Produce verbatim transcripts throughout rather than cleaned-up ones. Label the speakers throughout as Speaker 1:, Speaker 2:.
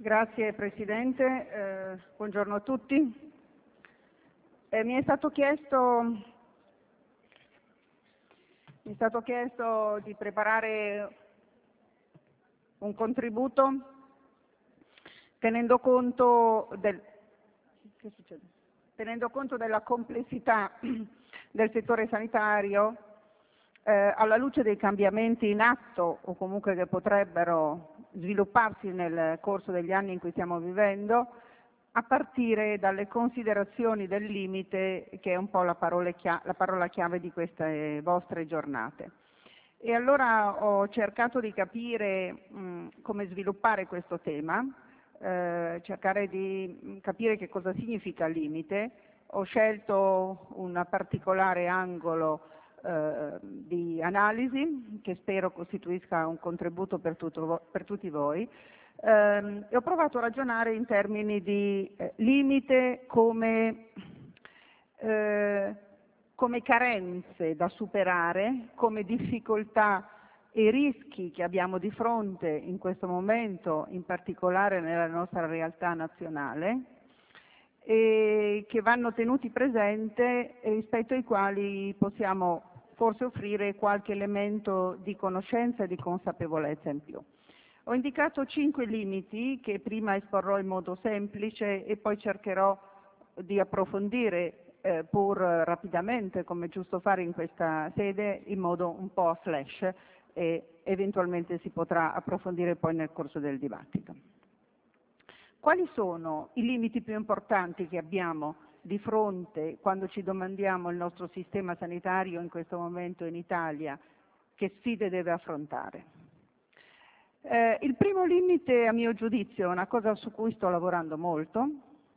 Speaker 1: Grazie Presidente, eh, buongiorno a tutti. Eh, mi è stato chiesto, mi è stato chiesto di preparare un contributo tenendo conto del, che succede? tenendo conto della complessità del settore sanitario, eh, alla luce dei cambiamenti in atto o comunque che potrebbero svilupparsi nel corso degli anni in cui stiamo vivendo, a partire dalle considerazioni del limite, che è un po' la parola, chia- la parola chiave di queste vostre giornate. E allora ho cercato di capire mh, come sviluppare questo tema, eh, cercare di capire che cosa significa limite. Ho scelto un particolare angolo eh, di analisi che spero costituisca un contributo per, tutto, per tutti voi. Eh, e ho provato a ragionare in termini di eh, limite come, eh, come carenze da superare, come difficoltà e rischi che abbiamo di fronte in questo momento, in particolare nella nostra realtà nazionale, e che vanno tenuti presente e rispetto ai quali possiamo forse offrire qualche elemento di conoscenza e di consapevolezza in più. Ho indicato cinque limiti che prima esporrò in modo semplice e poi cercherò di approfondire eh, pur rapidamente, come è giusto fare in questa sede, in modo un po' a flash, e eventualmente si potrà approfondire poi nel corso del dibattito. Quali sono i limiti più importanti che abbiamo di fronte quando ci domandiamo il nostro sistema sanitario in questo momento in Italia che sfide deve affrontare? Eh, il primo limite, a mio giudizio, è una cosa su cui sto lavorando molto,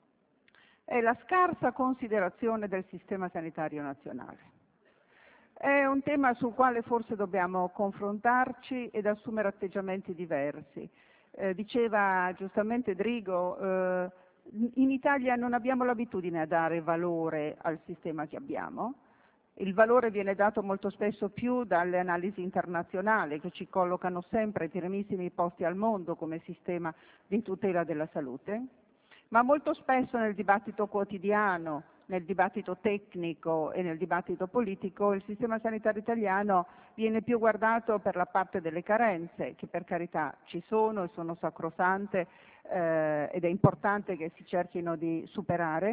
Speaker 1: è la scarsa considerazione del sistema sanitario nazionale. È un tema sul quale forse dobbiamo confrontarci ed assumere atteggiamenti diversi. Eh, diceva giustamente Drigo, eh, in Italia non abbiamo l'abitudine a dare valore al sistema che abbiamo. Il valore viene dato molto spesso più dalle analisi internazionali che ci collocano sempre ai primissimi posti al mondo come sistema di tutela della salute, ma molto spesso nel dibattito quotidiano, nel dibattito tecnico e nel dibattito politico il sistema sanitario italiano viene più guardato per la parte delle carenze, che per carità ci sono e sono sacrosante eh, ed è importante che si cerchino di superare,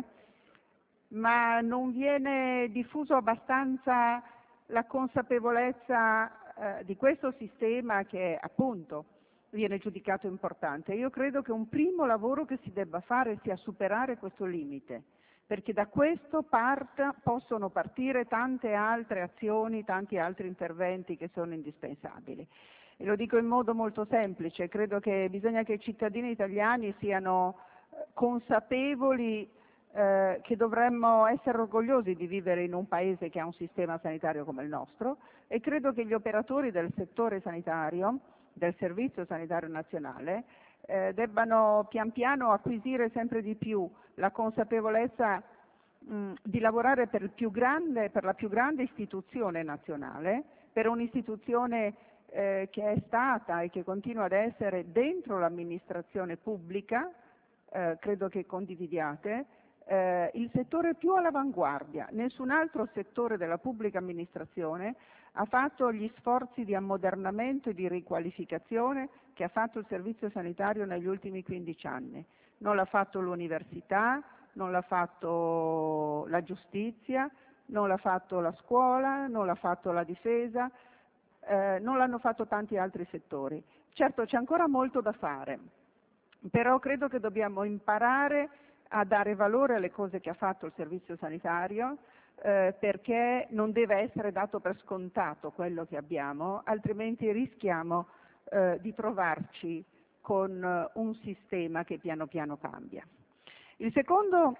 Speaker 1: ma non viene diffuso abbastanza la consapevolezza eh, di questo sistema che appunto viene giudicato importante. Io credo che un primo lavoro che si debba fare sia superare questo limite, perché da questo parta, possono partire tante altre azioni, tanti altri interventi che sono indispensabili. E lo dico in modo molto semplice, credo che bisogna che i cittadini italiani siano consapevoli eh, che dovremmo essere orgogliosi di vivere in un paese che ha un sistema sanitario come il nostro, e credo che gli operatori del settore sanitario, del Servizio Sanitario Nazionale, eh, debbano pian piano acquisire sempre di più la consapevolezza mh, di lavorare per, il più grande, per la più grande istituzione nazionale, per un'istituzione eh, che è stata e che continua ad essere dentro l'amministrazione pubblica, eh, credo che condividiate, eh, il settore più all'avanguardia. Nessun altro settore della pubblica amministrazione ha fatto gli sforzi di ammodernamento e di riqualificazione che ha fatto il servizio sanitario negli ultimi quindici anni. Non l'ha fatto l'università, non l'ha fatto la giustizia, non l'ha fatto la scuola, non l'ha fatto la difesa, eh, non l'hanno fatto tanti altri settori. Certo c'è ancora molto da fare, però credo che dobbiamo imparare a dare valore alle cose che ha fatto il servizio sanitario, eh, perché non deve essere dato per scontato quello che abbiamo, altrimenti rischiamo eh, di trovarci con eh, un sistema che piano piano cambia. Il secondo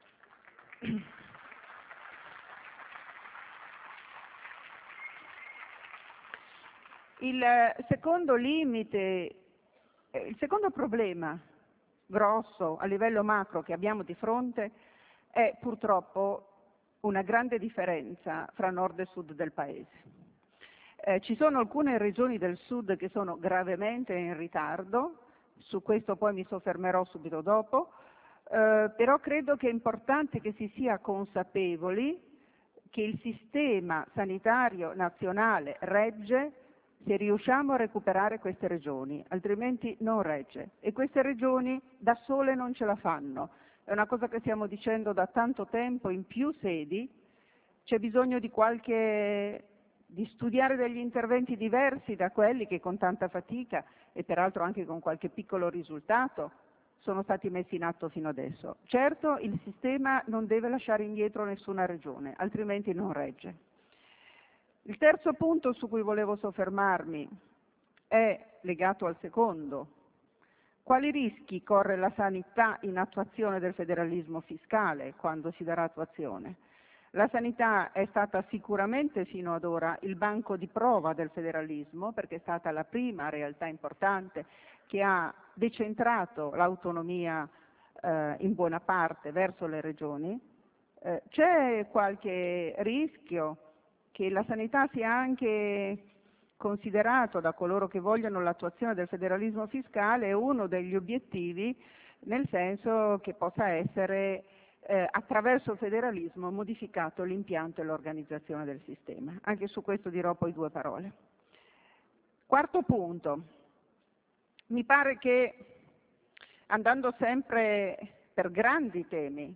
Speaker 1: il secondo limite, il secondo problema grosso a livello macro che abbiamo di fronte è purtroppo una grande differenza fra nord e sud del paese. Eh, ci sono alcune regioni del sud che sono gravemente in ritardo, su questo poi mi soffermerò subito dopo, eh, però credo che è importante che si sia consapevoli che il sistema sanitario nazionale regge se riusciamo a recuperare queste regioni, altrimenti non regge, e queste regioni da sole non ce la fanno. È una cosa che stiamo dicendo da tanto tempo in più sedi. C'è bisogno di qualche di studiare degli interventi diversi da quelli che con tanta fatica e peraltro anche con qualche piccolo risultato sono stati messi in atto fino adesso. Certo, il sistema non deve lasciare indietro nessuna regione, altrimenti non regge. Il terzo punto su cui volevo soffermarmi è legato al secondo. Quali rischi corre la sanità in attuazione del federalismo fiscale quando si darà attuazione? La sanità è stata sicuramente fino ad ora il banco di prova del federalismo, perché è stata la prima realtà importante che ha decentrato l'autonomia eh, in buona parte verso le regioni. Eh, c'è qualche rischio che la sanità sia anche considerato da coloro che vogliono l'attuazione del federalismo fiscale uno degli obiettivi, nel senso che possa essere eh, attraverso il federalismo modificato l'impianto e l'organizzazione del sistema. Anche su questo dirò poi due parole. Quarto punto. Mi pare che, andando sempre per grandi temi,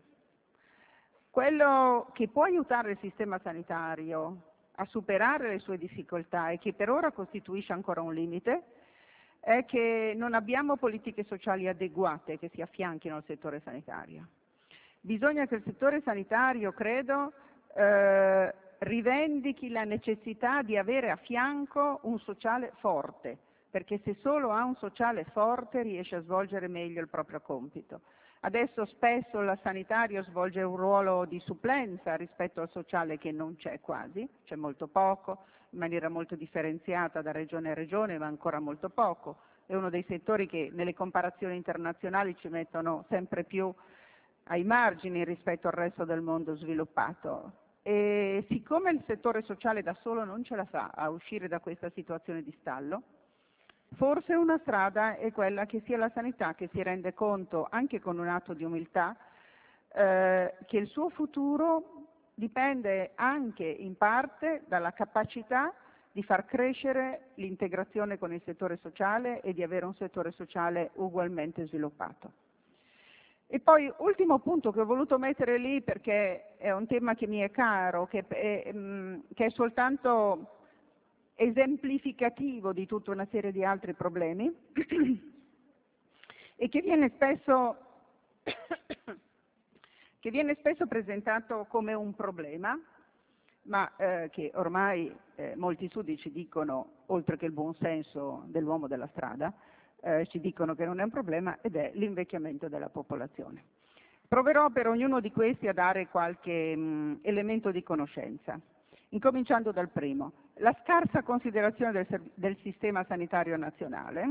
Speaker 1: quello che può aiutare il sistema sanitario a superare le sue difficoltà e che per ora costituisce ancora un limite è che non abbiamo politiche sociali adeguate che si affianchino al settore sanitario. Bisogna che il settore sanitario, credo, eh, rivendichi la necessità di avere a fianco un sociale forte, perché se solo ha un sociale forte riesce a svolgere meglio il proprio compito. Adesso spesso il sanitario svolge un ruolo di supplenza rispetto al sociale che non c'è quasi, c'è molto poco, in maniera molto differenziata da regione a regione, ma ancora molto poco. È uno dei settori che nelle comparazioni internazionali ci mettono sempre più ai margini rispetto al resto del mondo sviluppato. E siccome il settore sociale da solo non ce la fa a uscire da questa situazione di stallo, forse una strada è quella che sia la sanità che si rende conto, anche con un atto di umiltà, eh, che il suo futuro dipende anche in parte dalla capacità di far crescere l'integrazione con il settore sociale e di avere un settore sociale ugualmente sviluppato. E poi, ultimo punto che ho voluto mettere lì perché è un tema che mi è caro, che è, che è soltanto esemplificativo di tutta una serie di altri problemi e che viene spesso, che viene spesso presentato come un problema, ma eh, che ormai eh, molti studi ci dicono, oltre che il buon senso dell'uomo della strada, eh, ci dicono che non è un problema, ed è l'invecchiamento della popolazione. Proverò per ognuno di questi a dare qualche mh, elemento di conoscenza, incominciando dal primo. La scarsa considerazione del, del sistema sanitario nazionale.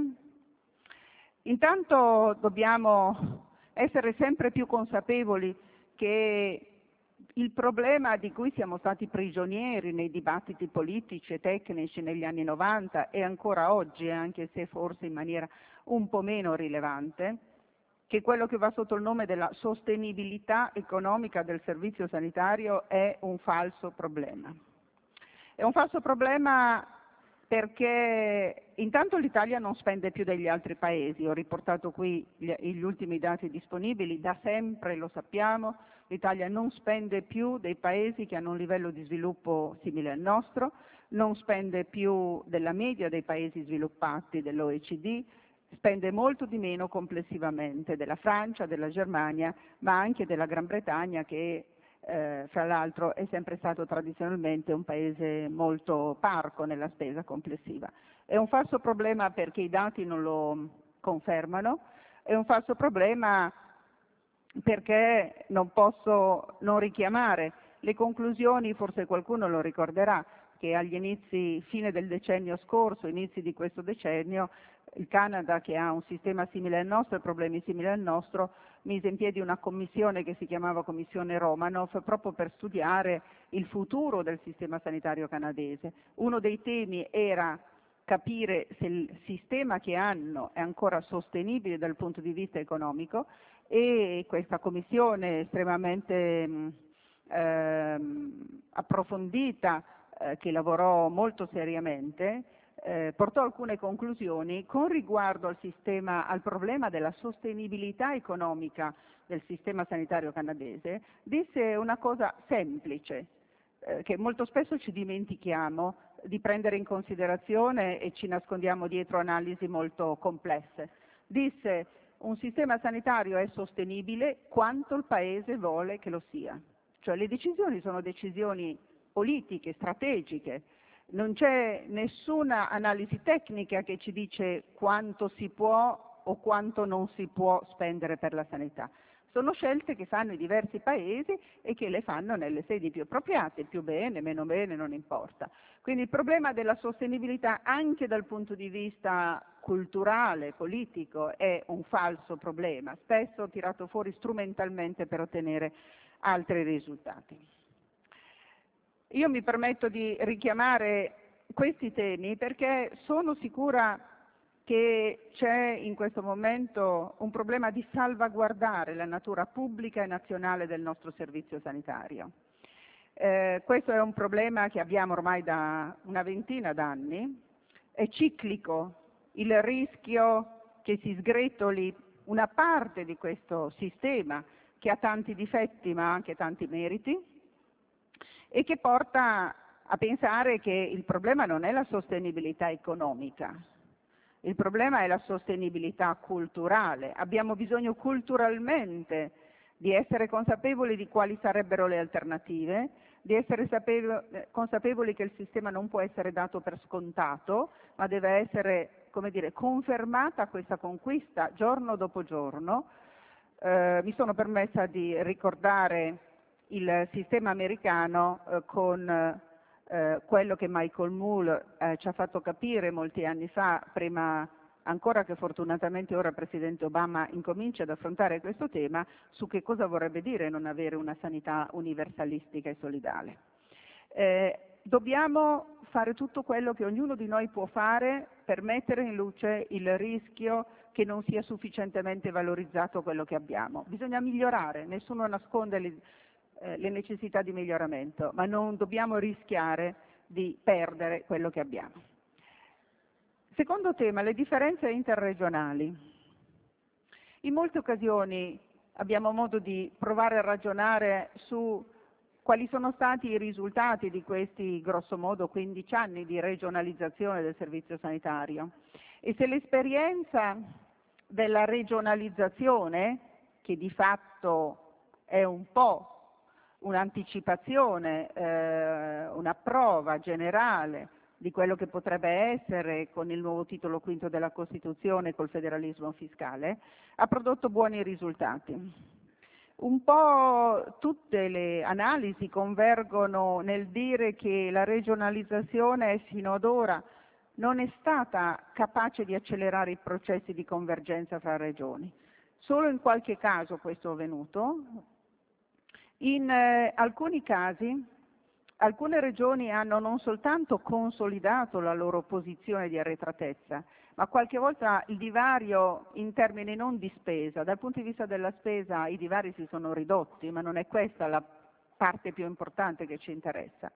Speaker 1: Intanto dobbiamo essere sempre più consapevoli che il problema di cui siamo stati prigionieri nei dibattiti politici e tecnici negli anni novanta e ancora oggi, anche se forse in maniera un po' meno rilevante, che quello che va sotto il nome della sostenibilità economica del servizio sanitario è un falso problema. È un falso problema perché intanto l'Italia non spende più degli altri paesi, ho riportato qui gli, gli ultimi dati disponibili, da sempre lo sappiamo, l'Italia non spende più dei paesi che hanno un livello di sviluppo simile al nostro, non spende più della media dei paesi sviluppati dell'O E C D, spende molto di meno complessivamente della Francia, della Germania, ma anche della Gran Bretagna che Eh, fra l'altro è sempre stato tradizionalmente un paese molto parco nella spesa complessiva. È un falso problema perché i dati non lo confermano, è un falso problema perché non posso non richiamare le conclusioni, forse qualcuno lo ricorderà, che agli inizi, fine del decennio scorso, inizi di questo decennio, il Canada, che ha un sistema simile al nostro e problemi simili al nostro, mise in piedi una commissione che si chiamava Commissione Romanoff proprio per studiare il futuro del sistema sanitario canadese. Uno dei temi era capire se il sistema che hanno è ancora sostenibile dal punto di vista economico, e questa commissione estremamente mh, ehm, approfondita, eh, che lavorò molto seriamente, eh, portò alcune conclusioni con riguardo al sistema, al problema della sostenibilità economica del sistema sanitario canadese. Disse una cosa semplice, eh, che molto spesso ci dimentichiamo di prendere in considerazione e ci nascondiamo dietro analisi molto complesse. Disse: un sistema sanitario è sostenibile quanto il Paese vuole che lo sia. Cioè le decisioni sono decisioni politiche, strategiche. Non c'è nessuna analisi tecnica che ci dice quanto si può o quanto non si può spendere per la sanità. Sono scelte che fanno i diversi paesi e che le fanno nelle sedi più appropriate, più bene, meno bene, non importa. Quindi il problema della sostenibilità anche dal punto di vista culturale, politico, è un falso problema, spesso tirato fuori strumentalmente per ottenere altri risultati. Io mi permetto di richiamare questi temi perché sono sicura che c'è in questo momento un problema di salvaguardare la natura pubblica e nazionale del nostro servizio sanitario. Eh, questo è un problema che abbiamo ormai da una ventina d'anni, è ciclico, il rischio che si sgretoli una parte di questo sistema che ha tanti difetti ma anche tanti meriti, e che porta a pensare che il problema non è la sostenibilità economica, il problema è la sostenibilità culturale. Abbiamo bisogno culturalmente di essere consapevoli di quali sarebbero le alternative, di essere consapevoli che il sistema non può essere dato per scontato, ma deve essere, come dire, confermata questa conquista giorno dopo giorno. Eh, mi sono permessa di ricordare il sistema americano eh, con eh, quello che Michael Moore eh, ci ha fatto capire molti anni fa, prima ancora che fortunatamente ora il Presidente Obama incomincia ad affrontare questo tema, su che cosa vorrebbe dire non avere una sanità universalistica e solidale. Eh, dobbiamo fare tutto quello che ognuno di noi può fare per mettere in luce il rischio che non sia sufficientemente valorizzato quello che abbiamo. Bisogna migliorare, nessuno nasconde le, eh, le necessità di miglioramento, ma non dobbiamo rischiare di perdere quello che abbiamo. Secondo tema, le differenze interregionali. In molte occasioni abbiamo modo di provare a ragionare su quali sono stati i risultati di questi grosso modo quindici anni di regionalizzazione del servizio sanitario e se l'esperienza della regionalizzazione, che di fatto è un po' un'anticipazione, eh, una prova generale di quello che potrebbe essere con il nuovo titolo quinto della Costituzione, col federalismo fiscale, ha prodotto buoni risultati. Un po' tutte le analisi convergono nel dire che la regionalizzazione fino ad ora non è stata capace di accelerare i processi di convergenza fra regioni. Solo in qualche caso questo è avvenuto. In eh, alcuni casi alcune regioni hanno non soltanto consolidato la loro posizione di arretratezza, ma qualche volta il divario in termini non di spesa, dal punto di vista della spesa i divari si sono ridotti, ma non è questa la parte più importante che ci interessa.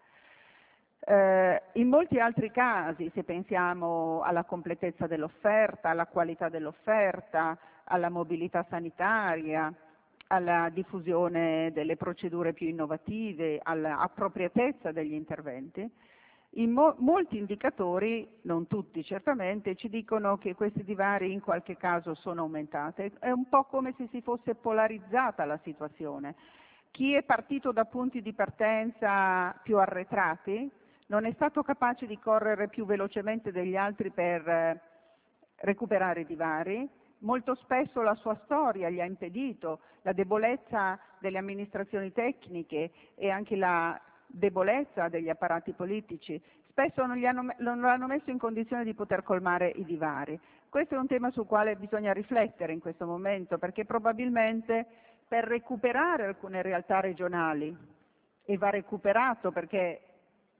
Speaker 1: Eh, in molti altri casi, se pensiamo alla completezza dell'offerta, alla qualità dell'offerta, alla mobilità sanitaria, alla diffusione delle procedure più innovative, all'appropriatezza degli interventi, in mo- molti indicatori, non tutti certamente, ci dicono che questi divari in qualche caso sono aumentati. È un po' come se si fosse polarizzata la situazione. Chi è partito da punti di partenza più arretrati non è stato capace di correre più velocemente degli altri per eh, recuperare i divari. Molto spesso la sua storia gli ha impedito, la debolezza delle amministrazioni tecniche e anche la debolezza degli apparati politici, spesso non, gli hanno, non l'hanno messo in condizione di poter colmare i divari. Questo è un tema sul quale bisogna riflettere in questo momento, perché probabilmente per recuperare alcune realtà regionali, e va recuperato perché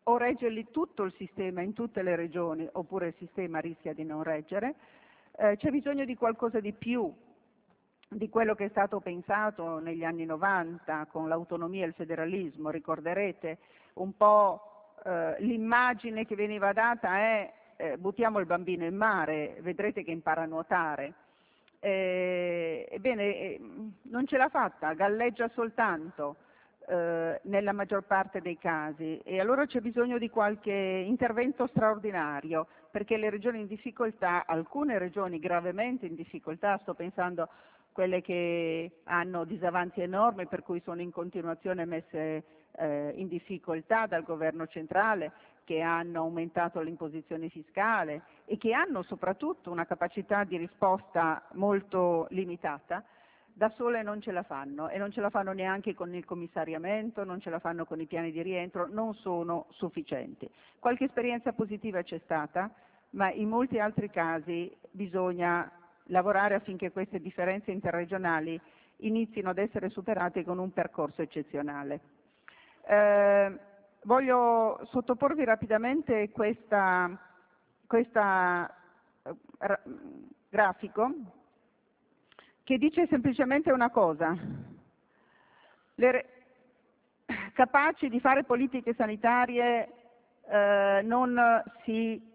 Speaker 1: o regge lì tutto il sistema in tutte le regioni oppure il sistema rischia di non reggere. Eh, c'è bisogno di qualcosa di più di quello che è stato pensato negli anni novanta con l'autonomia e il federalismo. Ricorderete un po' eh, l'immagine che veniva data è eh, buttiamo il bambino in mare, vedrete che impara a nuotare. Eh, ebbene, eh, non ce l'ha fatta, galleggia soltanto eh, nella maggior parte dei casi, e allora c'è bisogno di qualche intervento straordinario, perché le regioni in difficoltà, alcune regioni gravemente in difficoltà, sto pensando quelle che hanno disavanzi enormi per cui sono in continuazione messe eh, in difficoltà dal governo centrale, che hanno aumentato l'imposizione fiscale e che hanno soprattutto una capacità di risposta molto limitata, da sole non ce la fanno, e non ce la fanno neanche con il commissariamento, non ce la fanno con i piani di rientro, non sono sufficienti. Qualche esperienza positiva c'è stata, ma in molti altri casi bisogna lavorare affinché queste differenze interregionali inizino ad essere superate con un percorso eccezionale. Eh, voglio sottoporvi rapidamente questa, questa eh, grafico che dice semplicemente una cosa: le re- capaci di fare politiche sanitarie eh, non si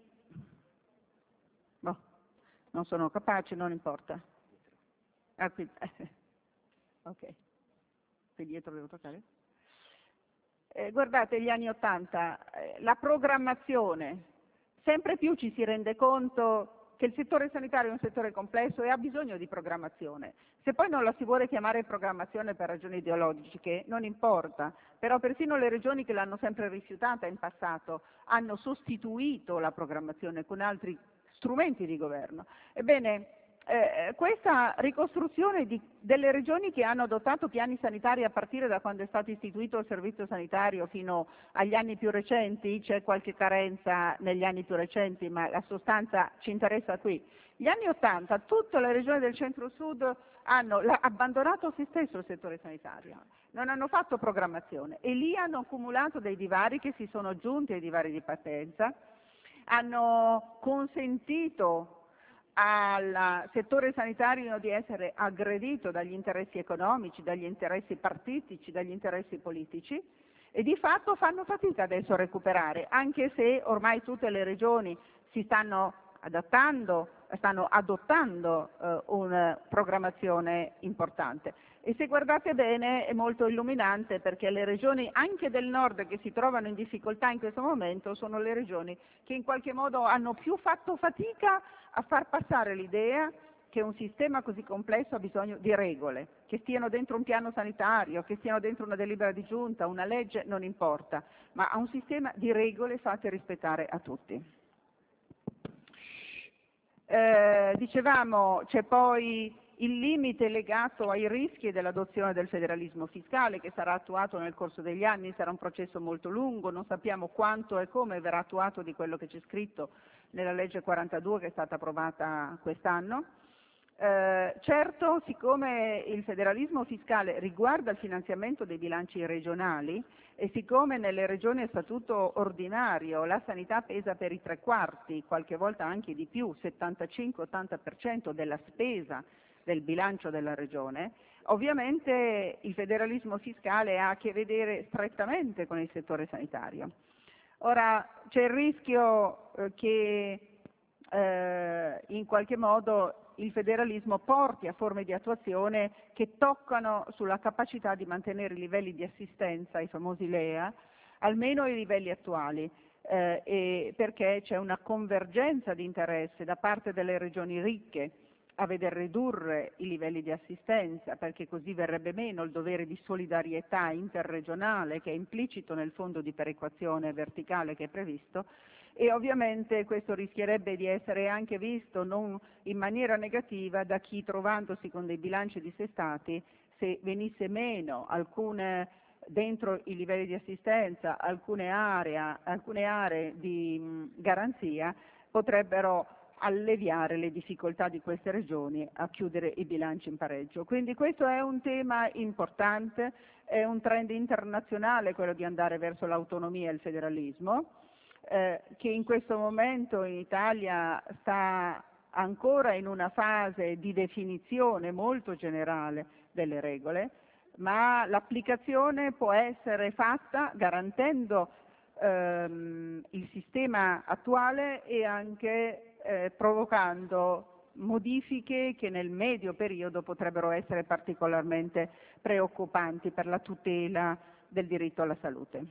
Speaker 1: non sono capaci, non importa. Ah, qui, ok, qui dietro devo toccare. Eh, guardate gli anni Ottanta, eh, la programmazione, sempre più ci si rende conto che il settore sanitario è un settore complesso e ha bisogno di programmazione. Se poi non la si vuole chiamare programmazione per ragioni ideologiche, non importa, però persino le regioni che l'hanno sempre rifiutata in passato hanno sostituito la programmazione con altri strumenti di governo. Ebbene, eh, questa ricostruzione di, delle regioni che hanno adottato piani sanitari a partire da quando è stato istituito il servizio sanitario fino agli anni più recenti, c'è qualche carenza negli anni più recenti, ma la sostanza ci interessa qui. Gli anni Ottanta, tutte le regioni del centro-sud hanno la, abbandonato se stesso il settore sanitario, non hanno fatto programmazione e lì hanno accumulato dei divari che si sono aggiunti ai divari di partenza, hanno consentito al settore sanitario di essere aggredito dagli interessi economici, dagli interessi partitici, dagli interessi politici, e di fatto fanno fatica adesso a recuperare, anche se ormai tutte le regioni si stanno adattando, stanno adottando eh, una programmazione importante. E se guardate bene è molto illuminante, perché le regioni anche del nord che si trovano in difficoltà in questo momento sono le regioni che in qualche modo hanno più fatto fatica a far passare l'idea che un sistema così complesso ha bisogno di regole, che stiano dentro un piano sanitario, che stiano dentro una delibera di giunta, una legge, non importa, ma ha un sistema di regole fatte rispettare a tutti. Eh, dicevamo, c'è poi il limite legato ai rischi dell'adozione del federalismo fiscale, che sarà attuato nel corso degli anni, sarà un processo molto lungo, non sappiamo quanto e come verrà attuato di quello che c'è scritto nella legge quarantadue che è stata approvata quest'anno. Eh, certo, siccome il federalismo fiscale riguarda il finanziamento dei bilanci regionali e siccome nelle regioni a statuto ordinario la sanità pesa per i tre quarti, qualche volta anche di più, settantacinque ottanta per cento della spesa del bilancio della regione, ovviamente il federalismo fiscale ha a che vedere strettamente con il settore sanitario. Ora, c'è il rischio eh, che eh, in qualche modo il federalismo porti a forme di attuazione che toccano sulla capacità di mantenere i livelli di assistenza, i famosi L E A, almeno ai livelli attuali, eh, e perché c'è una convergenza di interesse da parte delle regioni ricche a veder ridurre i livelli di assistenza, perché così verrebbe meno il dovere di solidarietà interregionale che è implicito nel fondo di perequazione verticale che è previsto, e ovviamente questo rischierebbe di essere anche visto non in maniera negativa da chi, trovandosi con dei bilanci dissestati, se venisse meno alcune dentro i livelli di assistenza, alcune aree, alcune aree di mh, garanzia, potrebbero alleviare le difficoltà di queste regioni a chiudere i bilanci in pareggio. Quindi questo è un tema importante, è un trend internazionale quello di andare verso l'autonomia e il federalismo, eh, che in questo momento in Italia sta ancora in una fase di definizione molto generale delle regole, ma l'applicazione può essere fatta garantendo ehm, il sistema attuale e anche eh, provocando modifiche che nel medio periodo potrebbero essere particolarmente preoccupanti per la tutela del diritto alla salute.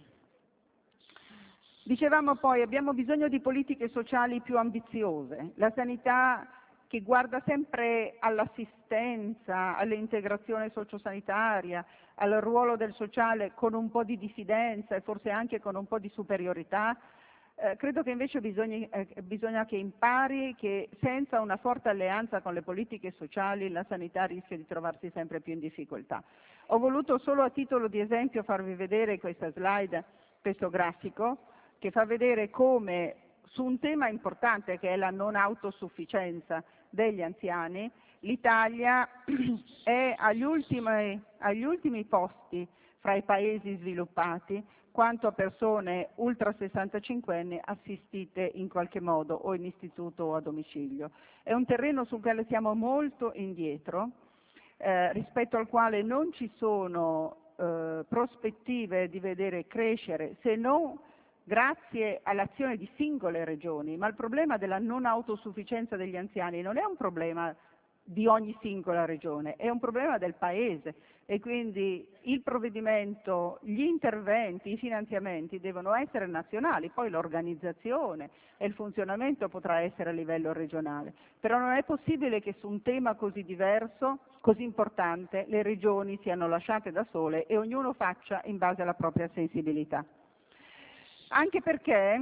Speaker 1: Dicevamo poi, abbiamo bisogno di politiche sociali più ambiziose, la sanità che guarda sempre all'assistenza, all'integrazione sociosanitaria, al ruolo del sociale con un po' di diffidenza e forse anche con un po' di superiorità, eh, credo che invece bisogna, eh, bisogna che impari che senza una forte alleanza con le politiche sociali la sanità rischia di trovarsi sempre più in difficoltà. Ho voluto solo a titolo di esempio farvi vedere questa slide, questo grafico, che fa vedere come su un tema importante che è la non autosufficienza degli anziani, l'Italia è agli ultimi, agli ultimi posti fra i paesi sviluppati quanto a persone ultra sessantacinquenni assistite in qualche modo o in istituto o a domicilio. È un terreno sul quale siamo molto indietro, eh, rispetto al quale non ci sono eh, prospettive di vedere crescere, se non grazie all'azione di singole regioni, ma il problema della non autosufficienza degli anziani non è un problema di ogni singola regione, è un problema del Paese e quindi il provvedimento, gli interventi, i finanziamenti devono essere nazionali, poi l'organizzazione e il funzionamento potrà essere a livello regionale, però non è possibile che su un tema così diverso, così importante, le regioni siano lasciate da sole e ognuno faccia in base alla propria sensibilità. Anche perché,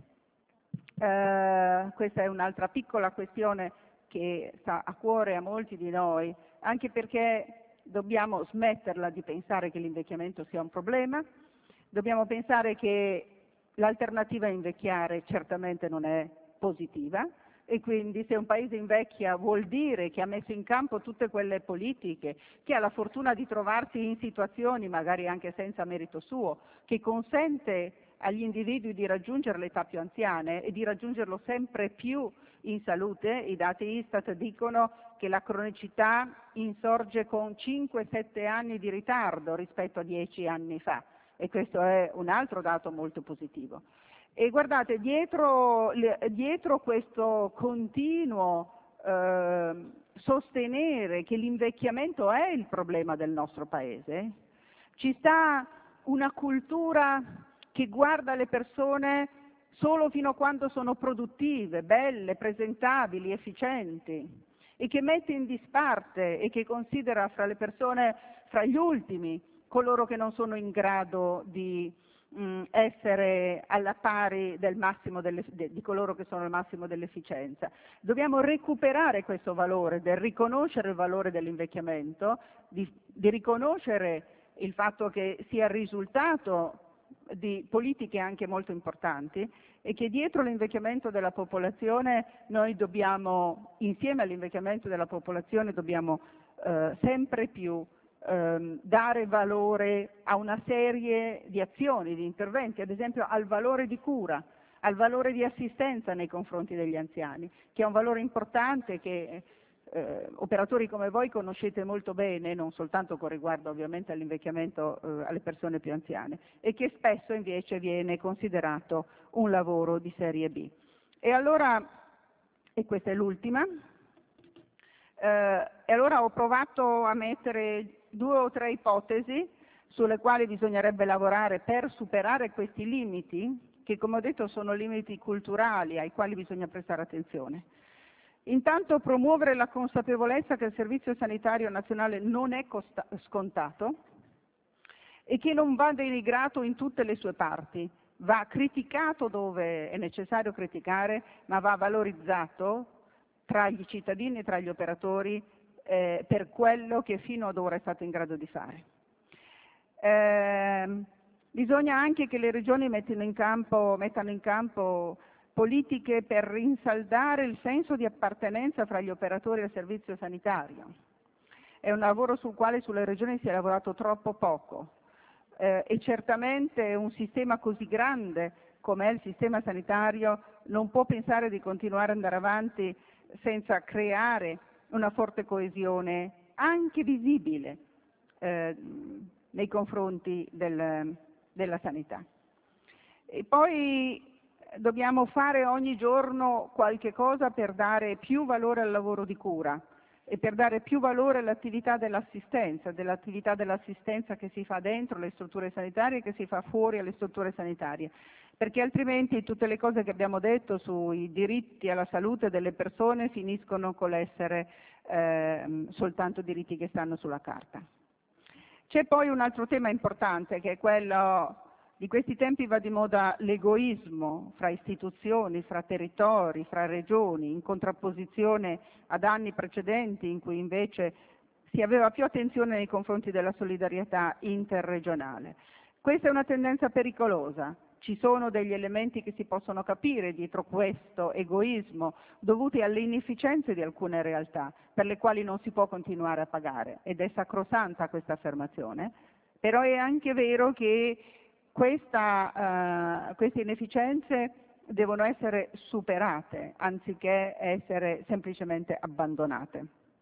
Speaker 1: eh, questa è un'altra piccola questione che sta a cuore a molti di noi, anche perché dobbiamo smetterla di pensare che l'invecchiamento sia un problema, dobbiamo pensare che l'alternativa a invecchiare certamente non è positiva e quindi se un paese invecchia vuol dire che ha messo in campo tutte quelle politiche, che ha la fortuna di trovarsi in situazioni, magari anche senza merito suo, che consente agli individui di raggiungere l'età più anziane e di raggiungerlo sempre più in salute. I dati Istat dicono che la cronicità insorge con cinque sette anni di ritardo rispetto a dieci anni fa e questo è un altro dato molto positivo. E guardate, dietro, dietro questo continuo eh, sostenere che l'invecchiamento è il problema del nostro Paese, ci sta una cultura che guarda le persone solo fino a quando sono produttive, belle, presentabili, efficienti e che mette in disparte e che considera fra le persone, fra gli ultimi, coloro che non sono in grado di mh, essere alla pari del massimo delle, de, di coloro che sono al massimo dell'efficienza. Dobbiamo recuperare questo valore, del riconoscere il valore dell'invecchiamento, di, di riconoscere il fatto che sia il risultato di politiche anche molto importanti e che dietro l'invecchiamento della popolazione noi dobbiamo, insieme all'invecchiamento della popolazione, dobbiamo eh, sempre più ehm, dare valore a una serie di azioni, di interventi, ad esempio al valore di cura, al valore di assistenza nei confronti degli anziani, che è un valore importante che Eh, operatori come voi conoscete molto bene, non soltanto con riguardo ovviamente all'invecchiamento eh, alle persone più anziane, e che spesso invece viene considerato un lavoro di serie B. E allora, e questa è l'ultima, eh, e allora ho provato a mettere due o tre ipotesi sulle quali bisognerebbe lavorare per superare questi limiti, che come ho detto sono limiti culturali ai quali bisogna prestare attenzione. Intanto promuovere la consapevolezza che il Servizio Sanitario Nazionale non è scontato e che non va denigrato in tutte le sue parti, va criticato dove è necessario criticare, ma va valorizzato tra gli cittadini e tra gli operatori eh, per quello che fino ad ora è stato in grado di fare. Eh, bisogna anche che le regioni mettano in campo, mettano in campo politiche per rinsaldare il senso di appartenenza fra gli operatori del servizio sanitario. È un lavoro sul quale sulle regioni si è lavorato troppo poco eh, e certamente un sistema così grande come è il sistema sanitario non può pensare di continuare ad andare avanti senza creare una forte coesione anche visibile eh, nei confronti del, della sanità. E poi dobbiamo fare ogni giorno qualche cosa per dare più valore al lavoro di cura e per dare più valore all'attività dell'assistenza, dell'attività dell'assistenza che si fa dentro le strutture sanitarie e che si fa fuori alle strutture sanitarie, perché altrimenti tutte le cose che abbiamo detto sui diritti alla salute delle persone finiscono con l'essere eh, soltanto diritti che stanno sulla carta. C'è poi un altro tema importante che è quello. Di questi tempi va di moda l'egoismo fra istituzioni, fra territori, fra regioni, in contrapposizione ad anni precedenti in cui invece si aveva più attenzione nei confronti della solidarietà interregionale. Questa è una tendenza pericolosa. Ci sono degli elementi che si possono capire dietro questo egoismo, dovuti alle inefficienze di alcune realtà, per le quali non si può continuare a pagare, ed è sacrosanta questa affermazione, però è anche vero che Questa, uh, queste inefficienze devono essere superate anziché essere semplicemente abbandonate.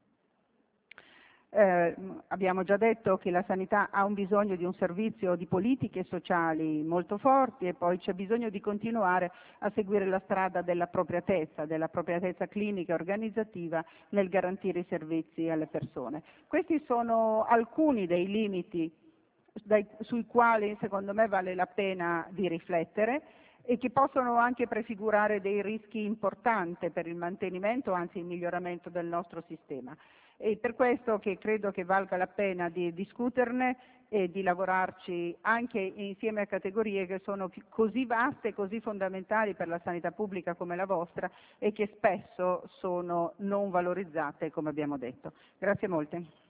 Speaker 1: Eh, abbiamo già detto che la sanità ha un bisogno di un servizio di politiche sociali molto forti e poi c'è bisogno di continuare a seguire la strada dell'appropriatezza, dell'appropriatezza clinica e organizzativa nel garantire i servizi alle persone. Questi sono alcuni dei limiti Dai, sui quali secondo me vale la pena di riflettere e che possono anche prefigurare dei rischi importanti per il mantenimento, anzi il miglioramento del nostro sistema. È per questo che credo che valga la pena di discuterne e di lavorarci anche insieme a categorie che sono così vaste e così fondamentali per la sanità pubblica come la vostra e che spesso sono non valorizzate, come abbiamo detto. Grazie molte.